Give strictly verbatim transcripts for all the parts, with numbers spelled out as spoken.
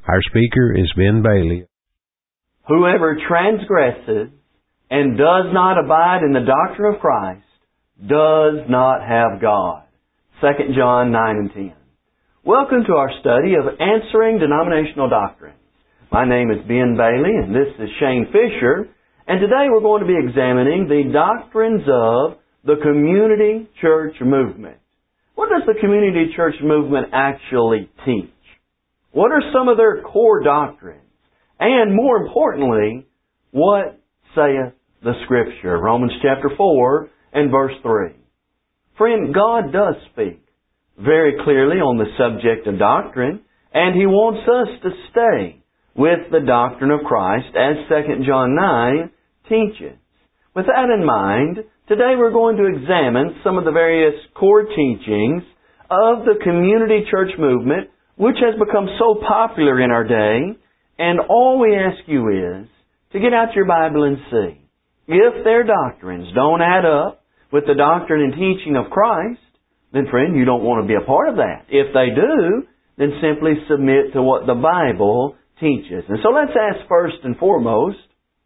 Our speaker is Ben Bailey. Whoever transgresses and does not abide in the doctrine of Christ does not have God. Second John nine and ten. Welcome to our study of answering denominational doctrines. My name is Ben Bailey and this is Shane Fisher, and today we're going to be examining the doctrines of the Community Church Movement. What does the Community Church Movement actually teach? What are some of their core doctrines? And more importantly, what saith the Scripture? Romans chapter four and verse three. Friend, God does speak very clearly on the subject of doctrine, and He wants us to stay with the doctrine of Christ as Second John nine teaches. With that in mind, today we're going to examine some of the various core teachings of the Community Church Movement, which has become so popular in our day. And all we ask you is to get out your Bible and see. If their doctrines don't add up with the doctrine and teaching of Christ, then friend, you don't want to be a part of that. If they do, then simply submit to what the Bible teaches. And so let's ask first and foremost,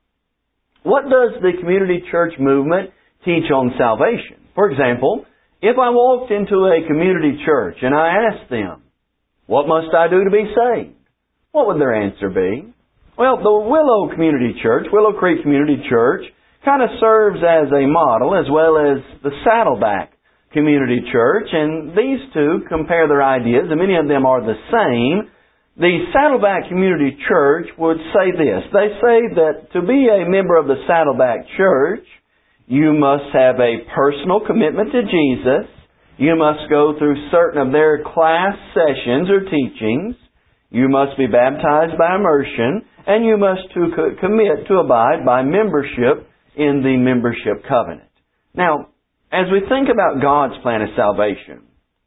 what does the Community Church Movement teach on salvation? For example, if I walked into a community church and I asked them, what must I do to be saved? What would their answer be? Well, the Willow Community Church, Willow Creek Community Church, kind of serves as a model, as well as the Saddleback Community Church, and these two compare their ideas, and many of them are the same. The Saddleback Community Church would say this. They say that to be a member of the Saddleback Church, you must have a personal commitment to Jesus, you must go through certain of their class sessions or teachings, you must be baptized by immersion, and you must to co- commit to abide by membership in the membership covenant. Now, as we think about God's plan of salvation,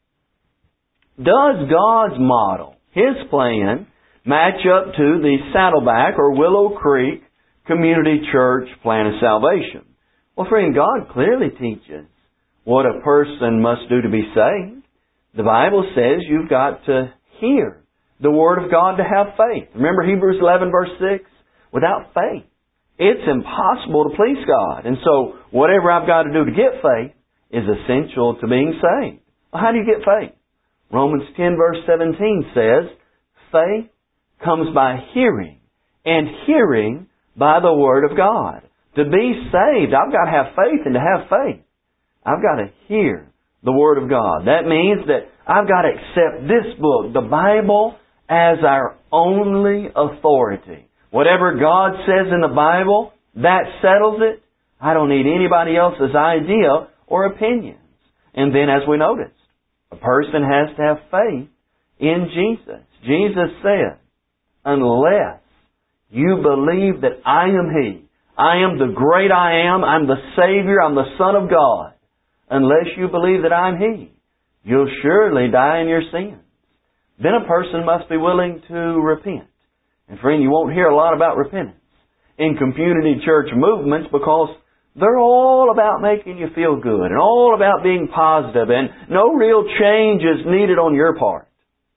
does God's model, His plan, match up to the Saddleback or Willow Creek Community Church plan of salvation? Well, friend, God clearly teaches what a person must do to be saved. The Bible says you've got to hear the Word of God to have faith. Remember Hebrews eleven verse six? Without faith, it's impossible to please God. And so, whatever I've got to do to get faith is essential to being saved. Well, how do you get faith? Romans ten verse seventeen says, faith comes by hearing, and hearing by the Word of God. To be saved, I've got to have faith, and to have faith, I've got to hear the Word of God. That means that I've got to accept this book, the Bible, as our only authority. Whatever God says in the Bible, that settles it. I don't need anybody else's idea or opinions. And then as we noticed, a person has to have faith in Jesus. Jesus said, unless you believe that I am He, I am the great I am, I'm the Savior, I'm the Son of God, unless you believe that I'm He, you'll surely die in your sins. Then a person must be willing to repent. And friend, you won't hear a lot about repentance in community church movements because they're all about making you feel good and all about being positive, and no real change is needed on your part.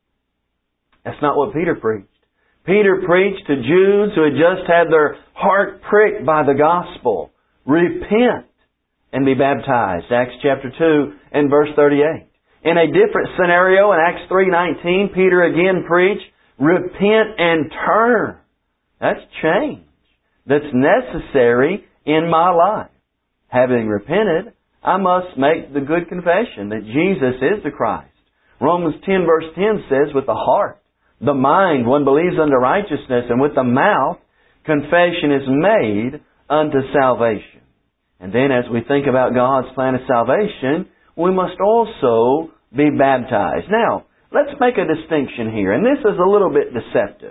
That's not what Peter preached. Peter preached to Jews who had just had their heart pricked by the gospel. Repent and be baptized. Acts chapter two and verse thirty-eight. In a different scenario, in Acts three nineteen, Peter again preached, repent and turn. That's change that's necessary in my life. Having repented, I must make the good confession that Jesus is the Christ. Romans ten verse ten says, with the heart, the mind, one believes unto righteousness, and with the mouth, confession is made unto salvation. And then as we think about God's plan of salvation, we must also be baptized. Now, let's make a distinction here, and this is a little bit deceptive.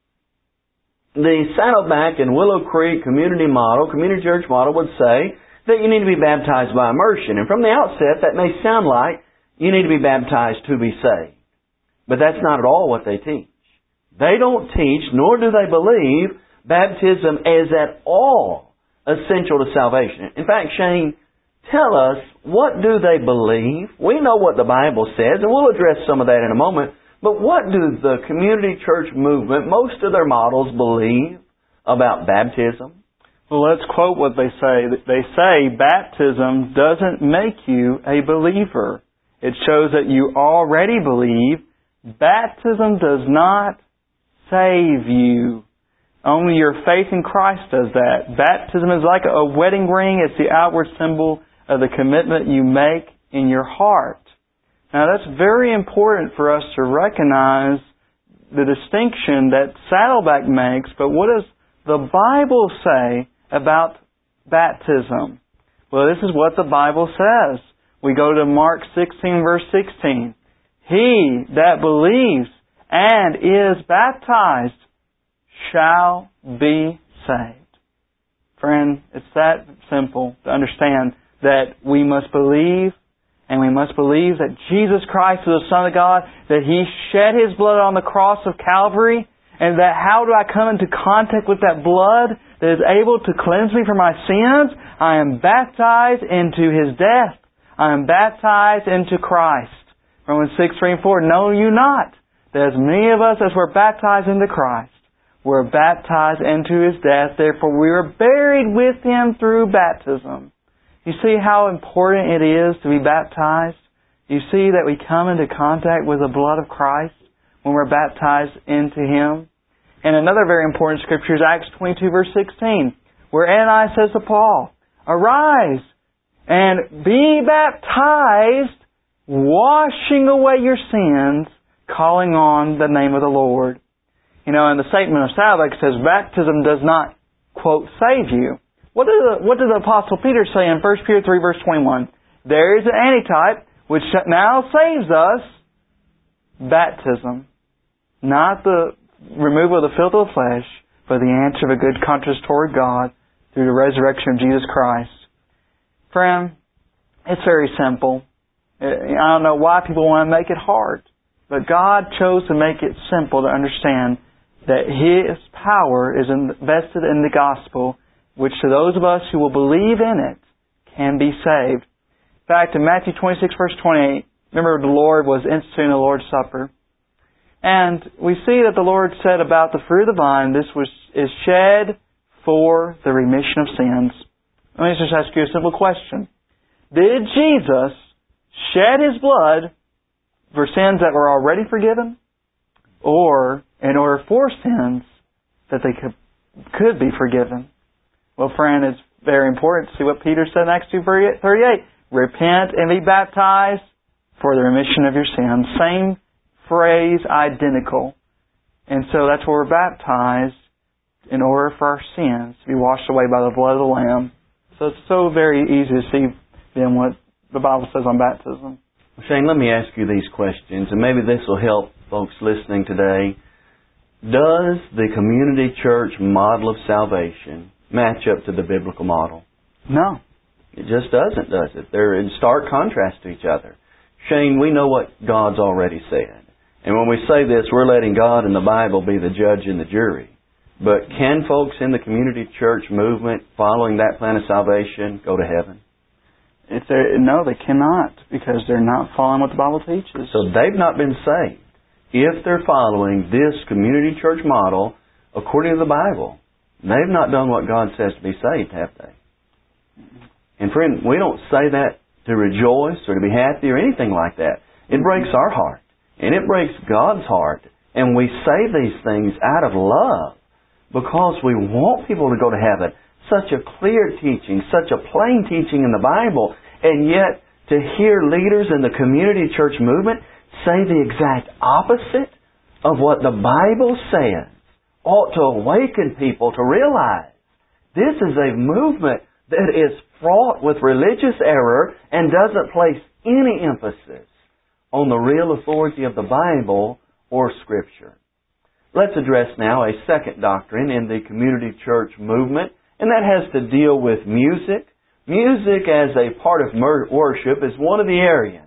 The Saddleback and Willow Creek community model, community church model would say that you need to be baptized by immersion. And from the outset, that may sound like you need to be baptized to be saved. But that's not at all what they teach. They don't teach, nor do they believe, baptism is at all essential to salvation. In fact, Shane, tell us, what do they believe? We know what the Bible says, and we'll address some of that in a moment. But what do the community church movement, most of their models, believe about baptism? Well, let's quote what they say. They say baptism doesn't make you a believer. It shows that you already believe. Baptism does not save you. Only your faith in Christ does that. Baptism is like a wedding ring. It's the outward symbol of the commitment you make in your heart. Now, that's very important for us to recognize the distinction that Saddleback makes, but what does the Bible say about baptism? Well, this is what the Bible says. We go to Mark sixteen, verse sixteen. He that believes and is baptized shall be saved. Friend, it's that simple to understand that we must believe, and we must believe that Jesus Christ is the Son of God, that He shed His blood on the cross of Calvary, and that how do I come into contact with that blood that is able to cleanse me from my sins? I am baptized into His death. I am baptized into Christ. Romans six, three and four, know you not that as many of us as were baptized into Christ, were baptized into His death, therefore we were buried with Him through baptism. You see how important it is to be baptized? You see that we come into contact with the blood of Christ when we're baptized into Him? And another very important scripture is Acts twenty-two, verse sixteen, where Ananias says to Paul, arise and be baptized, washing away your sins, calling on the name of the Lord. You know, and the statement of Saddleback says baptism does not, quote, save you. What did the, what did the Apostle Peter say in First Peter three, verse twenty-one? There is an antitype which now saves us, baptism. Not the removal of the filth of the flesh, but the answer of a good conscience toward God through the resurrection of Jesus Christ. Friend, it's very simple. I don't know why people want to make it hard, but God chose to make it simple to understand that His power is invested in the gospel, which to those of us who will believe in it can be saved. In fact, in Matthew twenty-six, verse twenty-eight, remember the Lord was instituting the Lord's Supper. And we see that the Lord said about the fruit of the vine, this was is shed for the remission of sins. Let me just ask you a simple question. Did Jesus shed His blood for sins that were already forgiven? Or in order for sins that they could, could be forgiven? Well, friend, it's very important to see what Peter said in Acts two thirty-eight. Repent and be baptized for the remission of your sins. Same phrase, identical. And so that's where we're baptized in order for our sins to be washed away by the blood of the Lamb. So it's so very easy to see then what the Bible says on baptism. Shane, let me ask you these questions, and maybe this will help folks listening today. Does the community church model of salvation match up to the biblical model? No. It just doesn't, does it? They're in stark contrast to each other. Shane, we know what God's already said. And when we say this, we're letting God and the Bible be the judge and the jury. But can folks in the community church movement following that plan of salvation go to heaven? If no, they cannot, because they're not following what the Bible teaches. So they've not been saved if they're following this community church model according to the Bible. They've not done what God says to be saved, have they? And friend, we don't say that to rejoice or to be happy or anything like that. It breaks our heart. And it breaks God's heart. And we say these things out of love because we want people to go to heaven. Such a clear teaching, such a plain teaching in the Bible. And yet, to hear leaders in the community church movement say the exact opposite of what the Bible says ought to awaken people to realize this is a movement that is fraught with religious error and doesn't place any emphasis on the real authority of the Bible or Scripture. Let's address now a second doctrine in the community church movement, and that has to deal with music. Music as a part of worship is one of the areas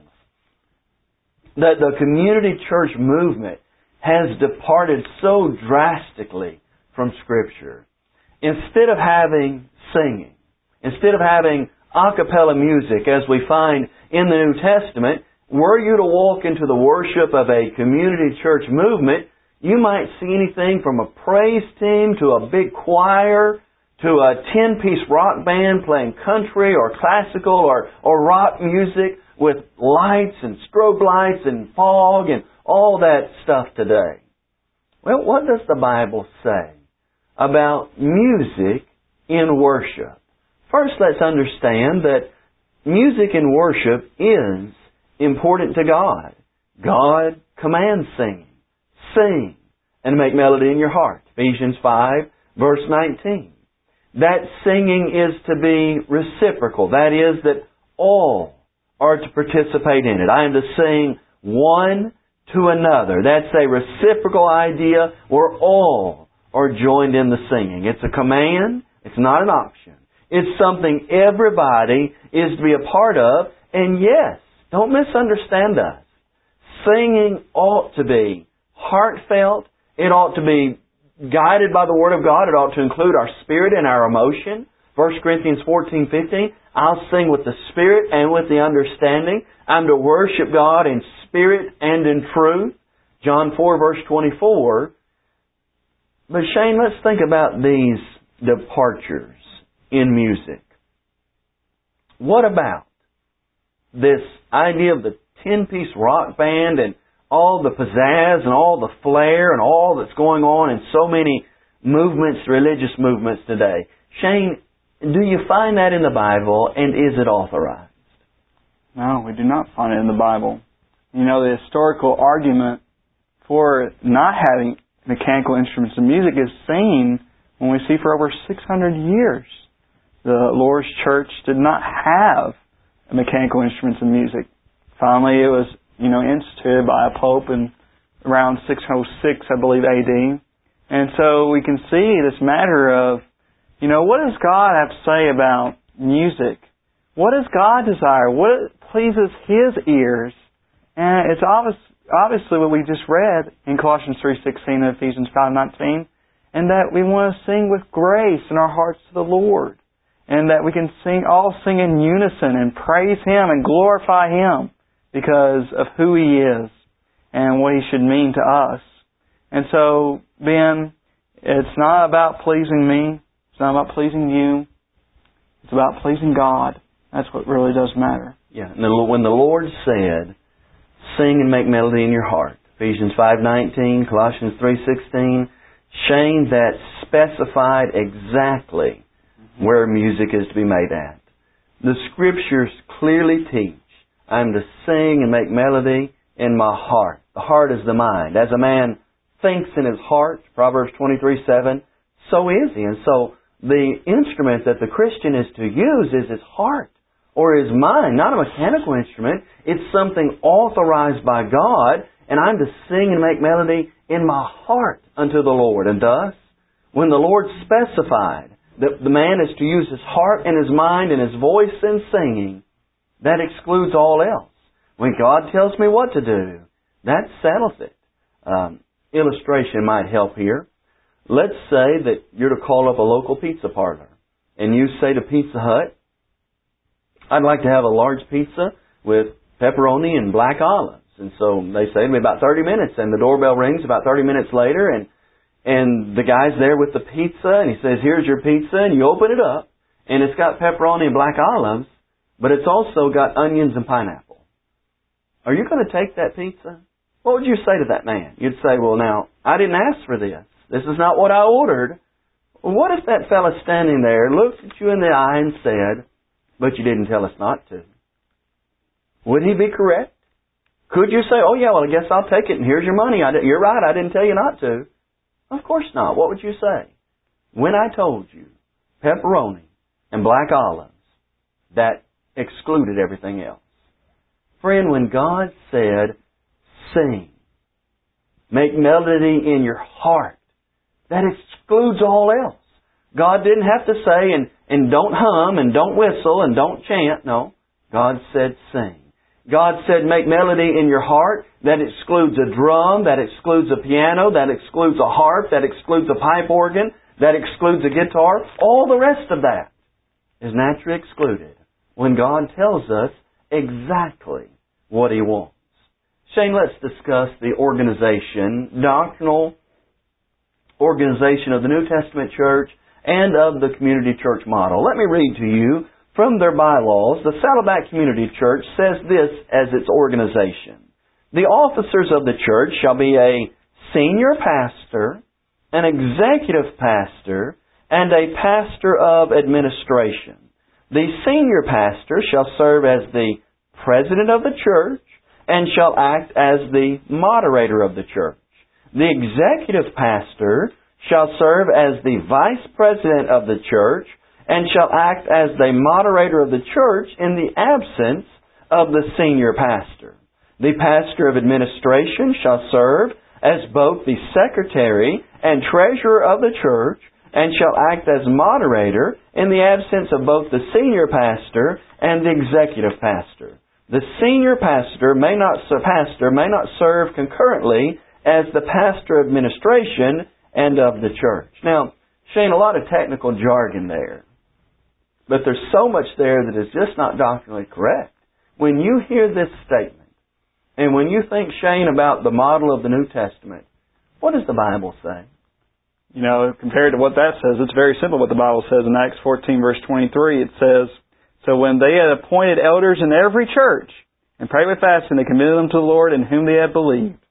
that the community church movement has departed so drastically from Scripture. Instead of having singing, instead of having a cappella music as we find in the New Testament, were you to walk into the worship of a community church movement, you might see anything from a praise team to a big choir to a ten-piece rock band playing country or classical or, or rock music with lights and strobe lights and fog and all that stuff today. Well, what does the Bible say about music in worship? First, let's understand that music in worship is important to God. God commands singing. Sing and make melody in your heart. Ephesians five, verse nineteen. That singing is to be reciprocal. That is, that all are to participate in it. I am to sing one to another. That's a reciprocal idea where all are joined in the singing. It's a command. It's not an option. It's something everybody is to be a part of. And yes, don't misunderstand us. Singing ought to be heartfelt. It ought to be guided by the Word of God. It ought to include our spirit and our emotion. First Corinthians fourteen fifteen, I'll sing with the Spirit and with the understanding. I'm to worship God in spirit and in truth. John four, verse twenty-four. But Shane, let's think about these departures in music. What about this idea of the ten-piece rock band and all the pizzazz and all the flair and all that's going on in so many movements, religious movements today? Shane, do you find that in the Bible, and is it authorized? No, we do not find it in the Bible. You know, the historical argument for not having mechanical instruments in music is seen when we see for over six hundred years the Lord's Church did not have mechanical instruments in music. Finally, it was, you know, instituted by a pope in around six oh six, I believe, A D. And so we can see this matter of, you know, what does God have to say about music? What does God desire? What pleases His ears? And it's obvious, obviously what we just read in Colossians three sixteen and Ephesians five nineteen, and that we want to sing with grace in our hearts to the Lord, and that we can sing all sing in unison and praise Him and glorify Him because of who He is and what He should mean to us. And so, Ben, it's not about pleasing me. It's not about pleasing you. It's about pleasing God. That's what really does matter. Yeah. And when the Lord said, sing and make melody in your heart, Ephesians five nineteen, Colossians three sixteen, Shane, that specified exactly where music is to be made at. The Scriptures clearly teach I'm to sing and make melody in my heart. The heart is the mind. As a man thinks in his heart, Proverbs twenty-three seven, so is he. And so the instrument that the Christian is to use is his heart or his mind, not a mechanical instrument. It's something authorized by God, and I'm to sing and make melody in my heart unto the Lord. And thus, when the Lord specified that the man is to use his heart and his mind and his voice in singing, that excludes all else. When God tells me what to do, that settles it. Um, illustration might help here. Let's say that you're to call up a local pizza parlor, and you say to Pizza Hut, I'd like to have a large pizza with pepperoni and black olives. And so they say it'll be about thirty minutes, and the doorbell rings about thirty minutes later, and and the guy's there with the pizza, and he says, here's your pizza, and you open it up, and it's got pepperoni and black olives, but it's also got onions and pineapple. Are you going to take that pizza? What would you say to that man? You'd say, well, now, I didn't ask for this. This is not what I ordered. Well, what if that fellow standing there looked at you in the eye and said, but you didn't tell us not to? Would he be correct? Could you say, oh, yeah, well, I guess I'll take it, and here's your money. I You're right, I didn't tell you not to. Of course not. What would you say? When I told you pepperoni and black olives, that excluded everything else. Friend, when God said, sing, make melody in your heart, that excludes all else. God didn't have to say, and, and don't hum, and don't whistle, and don't chant. No. God said, sing. God said, make melody in your heart. That excludes a drum, that excludes a piano, that excludes a harp, that excludes a pipe organ, that excludes a guitar. All the rest of that is naturally excluded when God tells us exactly what He wants. Shane, let's discuss the organization, doctrinal organization of the New Testament church and of the community church model. Let me read to you from their bylaws. The Saddleback Community Church says this as its organization. The officers of the church shall be a senior pastor, an executive pastor, and a pastor of administration. The senior pastor shall serve as the president of the church and shall act as the moderator of the church. The executive pastor shall serve as the vice president of the church and shall act as the moderator of the church in the absence of the senior pastor. The pastor of administration shall serve as both the secretary and treasurer of the church and shall act as moderator in the absence of both the senior pastor and the executive pastor. The senior pastor may not, pastor may not serve concurrently as the pastor of administration and of the church. Now, Shane, a lot of technical jargon there. But there's so much there that is just not doctrinally correct. When you hear this statement, and when you think, Shane, about the model of the New Testament, what does the Bible say? You know, compared to what that says, it's very simple what the Bible says in Acts fourteen, verse twenty-three. It says, "So when they had appointed elders in every church, and prayed with fasting, they committed them to the Lord in whom they had believed."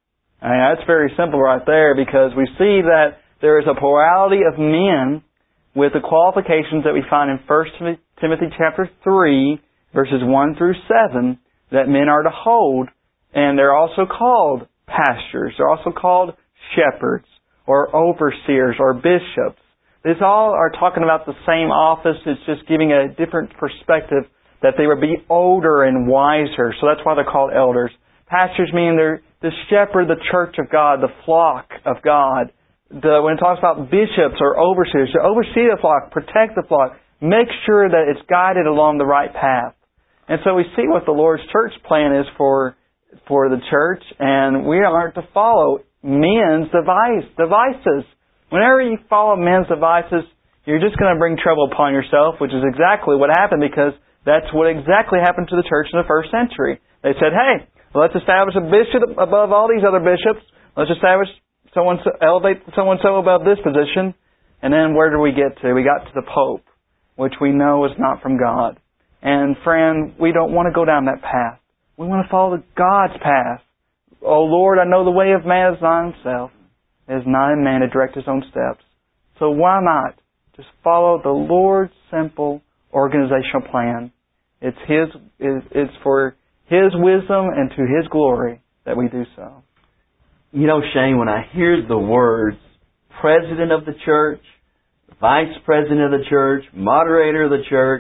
I mean, that's very simple right there, because we see that there is a plurality of men with the qualifications that we find in First Timothy chapter three, verses one through seven, that men are to hold. And they're also called pastors. They're also called shepherds, or overseers, or bishops. These all are talking about the same office. It's just giving a different perspective that they would be older and wiser. So that's why they're called elders. Pastors mean they're the shepherd, the church of God, the flock of God. The, when it talks about bishops or overseers, to oversee the flock, protect the flock, make sure that it's guided along the right path. And so we see what the Lord's church plan is for for the church, and we aren't to follow men's device, devices. Whenever you follow men's devices, you're just going to bring trouble upon yourself, which is exactly what happened, because that's what exactly happened to the church in the first century. They said, hey, let's establish a bishop above all these other bishops. Let's establish someone, elevate so-and-so above this position. And then where did we get to? We got to the Pope, which we know is not from God. And friend, we don't want to go down that path. We want to follow God's path. Oh Lord, I know the way of man is not himself. It is not in man to direct his own steps. So why not just follow the Lord's simple organizational plan? It's His. It's for His wisdom and to His glory that we do so. You know, Shane, when I hear the words president of the church, vice president of the church, moderator of the church,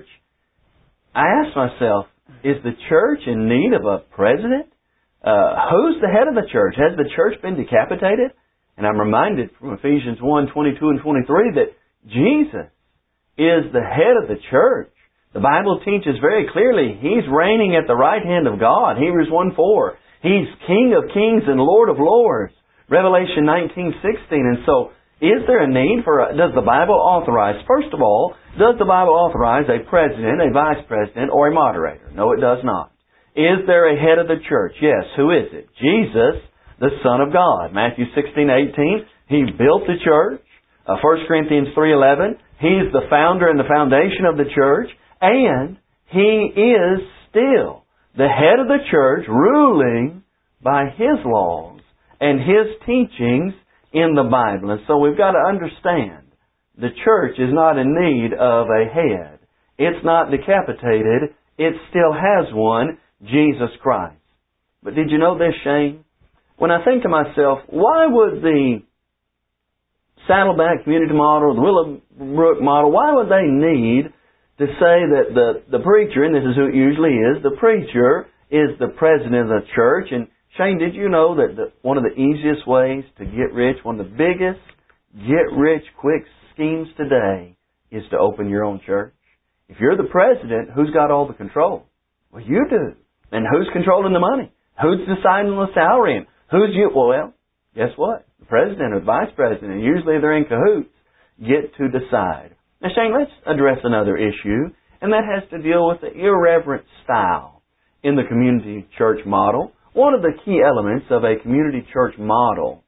I ask myself, is the church in need of a president? Uh, who's the head of the church? Has the church been decapitated? And I'm reminded from Ephesians one, twenty-two and twenty-three that Jesus is the head of the church. The Bible teaches very clearly He's reigning at the right hand of God. Hebrews one four. He's King of kings and Lord of lords. Revelation nineteen sixteen. And so, is there a need for, a, does the Bible authorize, first of all, does the Bible authorize a president, a vice president, or a moderator? No, it does not. Is there a head of the church? Yes. Who is it? Jesus, the Son of God. Matthew sixteen eighteen. He built the church. Uh, First Corinthians three eleven. He's the founder and the foundation of the church. And He is still the head of the church, ruling by His laws and His teachings in the Bible. And so we've got to understand, the church is not in need of a head. It's not decapitated. It still has one, Jesus Christ. But did you know this, Shane? When I think to myself, why would the Saddleback Community Model, the Willowbrook Model, why would they need to say that the, the preacher, and this is who it usually is, the preacher is the president of the church? And Shane, did you know that the, one of the easiest ways to get rich, one of the biggest get-rich-quick schemes today is to open your own church? If you're the president, who's got all the control? Well, you do. And who's controlling the money? Who's deciding the salary? And who's you? Well, guess what? The president or the vice president, usually they're in cahoots, get to decide. Now, Shane, let's address another issue, and that has to deal with the irreverent style in the community church model. One of the key elements of a community church model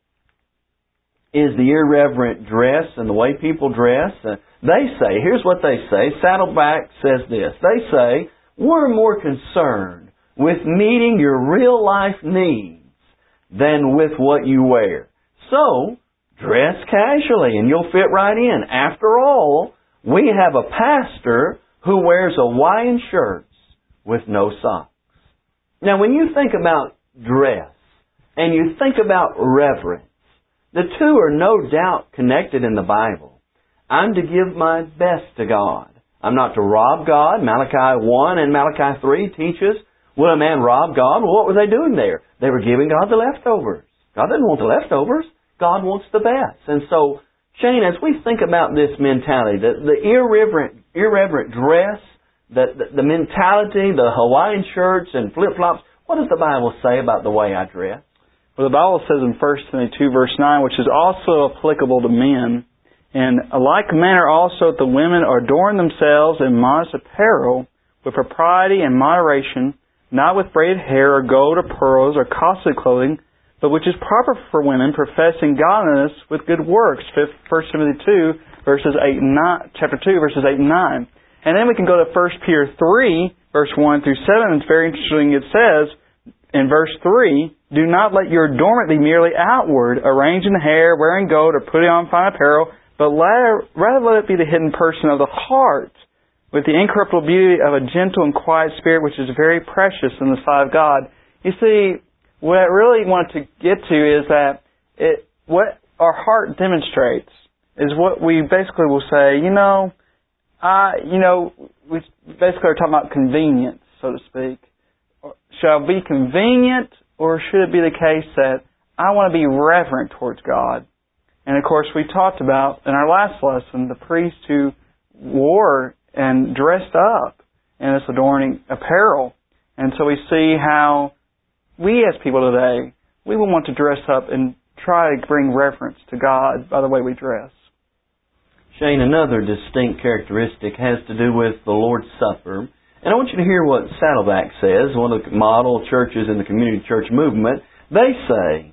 is the irreverent dress and the way people dress. Uh, they say, here's what they say, Saddleback says this, they say, we're more concerned with meeting your real life needs than with what you wear. So, dress casually and you'll fit right in. After all, we have a pastor who wears Hawaiian shirts with no socks. Now, when you think about dress and you think about reverence, the two are no doubt connected in the Bible. I'm to give my best to God. I'm not to rob God. Malachi one and Malachi three teaches, will a man rob God? Well, what were they doing there? They were giving God the leftovers. God didn't want the leftovers. God wants the best. And so, Shane, as we think about this mentality, the, the irreverent, irreverent dress, the, the, the mentality, the Hawaiian shirts and flip-flops, what does the Bible say about the way I dress? Well, the Bible says in First Timothy two, verse nine, which is also applicable to men, in a like manner also the women adorn themselves in modest apparel, with propriety and moderation, not with braided hair or gold or pearls or costly clothing, but which is proper for women, professing godliness with good works. First Timothy two, verses eight and nine, chapter two, verses eight and nine. And then we can go to First Peter three, verse one through seven. It's very interesting. It says in verse three, do not let your adornment be merely outward, arranging the hair, wearing gold, or putting on fine apparel, but rather let it be the hidden person of the heart, with the incorruptible beauty of a gentle and quiet spirit, which is very precious in the sight of God. You see, what I really want to get to is that it, what our heart demonstrates is what we basically will say, you know, I, you know, we basically are talking about convenience, so to speak. Shall it be convenient, or should it be the case that I want to be reverent towards God? And of course, we talked about in our last lesson the priest who wore and dressed up in this adorning apparel. And so we see how we as people today, we will want to dress up and try to bring reverence to God by the way we dress. Shane, another distinct characteristic has to do with the Lord's Supper. And I want you to hear what Saddleback says, one of the model churches in the community church movement. They say,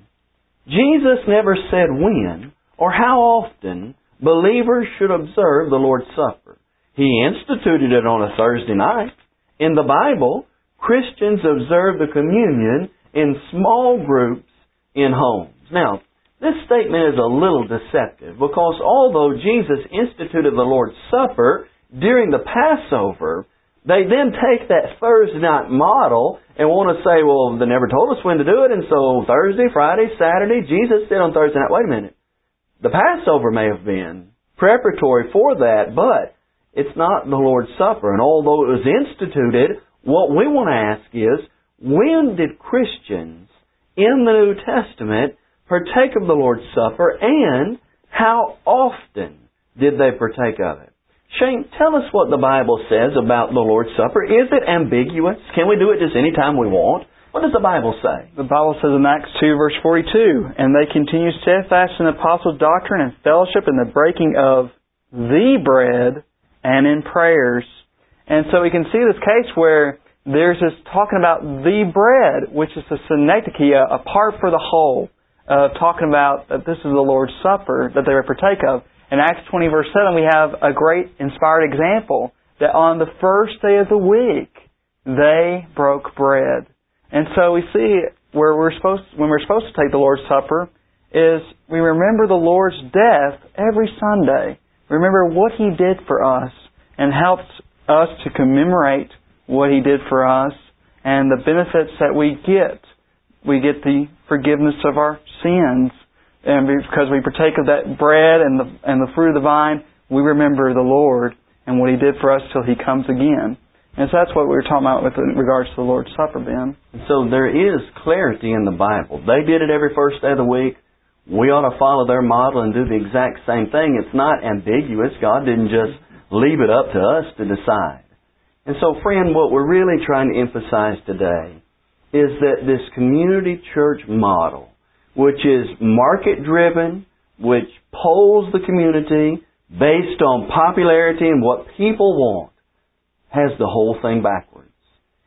Jesus never said when or how often believers should observe the Lord's Supper. He instituted it on a Thursday night. In the Bible, Christians observe the communion in small groups in homes. Now, this statement is a little deceptive because although Jesus instituted the Lord's Supper during the Passover, they then take that Thursday night model and want to say, well, they never told us when to do it, and so Thursday, Friday, Saturday, Jesus did on Thursday night. Wait a minute. The Passover may have been preparatory for that, but it's not the Lord's Supper. And although it was instituted, what we want to ask is, when did Christians in the New Testament partake of the Lord's Supper, and how often did they partake of it? Shane, tell us what the Bible says about the Lord's Supper. Is it ambiguous? Can we do it just any time we want? What does the Bible say? The Bible says in Acts two, verse forty-two, and they continue steadfast in the apostles' doctrine and fellowship in the breaking of the bread and in prayers. And so we can see this case where there's this talking about the bread, which is the synecdoche, a part for the whole, uh, talking about that this is the Lord's Supper that they would partake of. In Acts twenty, verse seven, we have a great inspired example that on the first day of the week, they broke bread. And so we see where we're supposed, when we're supposed to take the Lord's Supper, is we remember the Lord's death every Sunday. Remember what He did for us, and helps us to commemorate what He did for us and the benefits that we get. We get the forgiveness of our sins. And because we partake of that bread and the and the fruit of the vine, we remember the Lord and what He did for us till He comes again. And so that's what we were talking about with in regards to the Lord's Supper, Ben. So there is clarity in the Bible. They did it every first day of the week. We ought to follow their model and do the exact same thing. It's not ambiguous. God didn't just leave it up to us to decide. And so, friend, what we're really trying to emphasize today is that this community church model, which is market-driven, which polls the community based on popularity and what people want, has the whole thing backwards.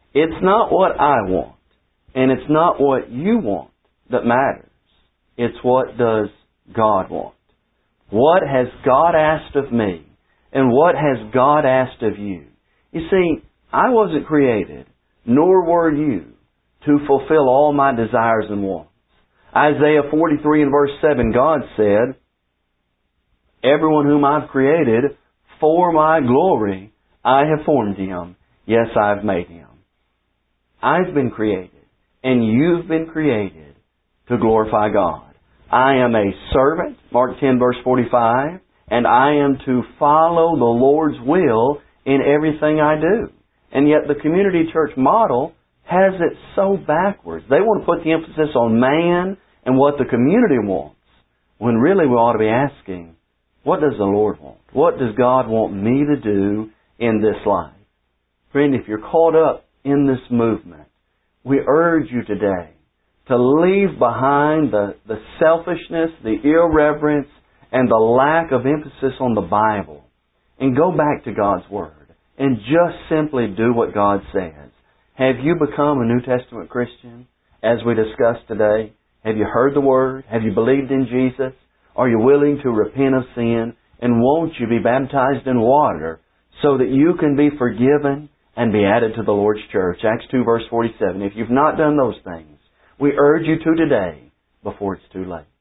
It's not what I want, and it's not what you want that matters. It's what does God want. What has God asked of me, and what has God asked of you? You see, I wasn't created, nor were you, to fulfill all my desires and wants. Isaiah forty-three and verse seven, God said, everyone whom I've created for my glory, I have formed him. Yes, I've made him. I've been created, and you've been created to glorify God. I am a servant, Mark ten verse forty-five, and I am to follow the Lord's will in everything I do. And yet the community church model has it so backwards. They want to put the emphasis on man and what the community wants, when really we ought to be asking, what does the Lord want? What does God want me to do in this life? Friend, if you're caught up in this movement, we urge you today to leave behind the, the selfishness, the irreverence, and the lack of emphasis on the Bible, and go back to God's Word and just simply do what God says. Have you become a New Testament Christian, as we discussed today? Have you heard the Word? Have you believed in Jesus? Are you willing to repent of sin? And won't you be baptized in water so that you can be forgiven and be added to the Lord's church? Acts two verse forty-seven. If you've not done those things, we urge you to today before it's too late.